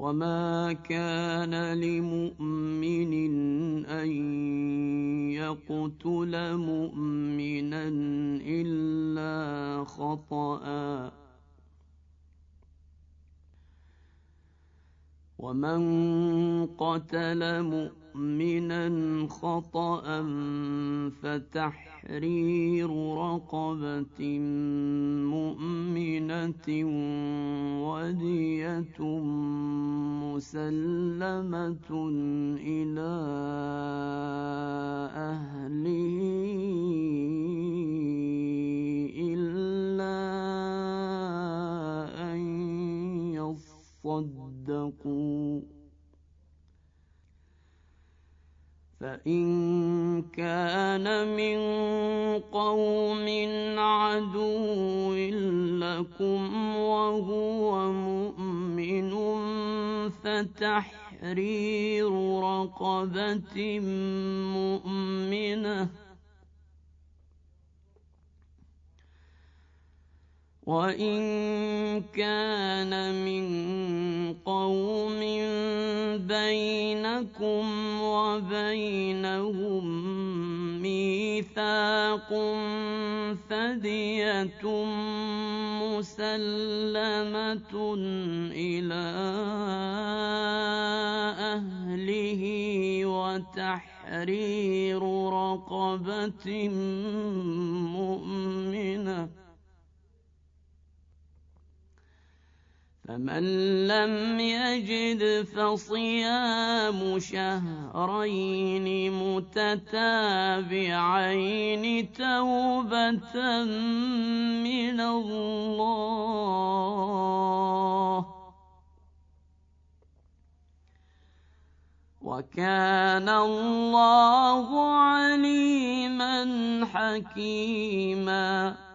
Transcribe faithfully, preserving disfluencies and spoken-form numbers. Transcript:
وما كان لمؤمن أن يقتل مؤمنا إلا خطأ، ومن قتل مؤمنا خطأ فتحرير رقبة مؤمنة ودية مسلمة إلى أهله إلا أن يصدقوا، فإن كان من قوم عدو لكم وهو مؤمن فتحرير رقبة مؤمنة، وإن كان من قوم بينكم وبينهم ميثاق فدية مسلمة إلى أهله وتحرير رقبة مؤمنة، فمن لم يجد فصيام شهرين متتابعين توبة من الله، وكان الله عليما حكيما.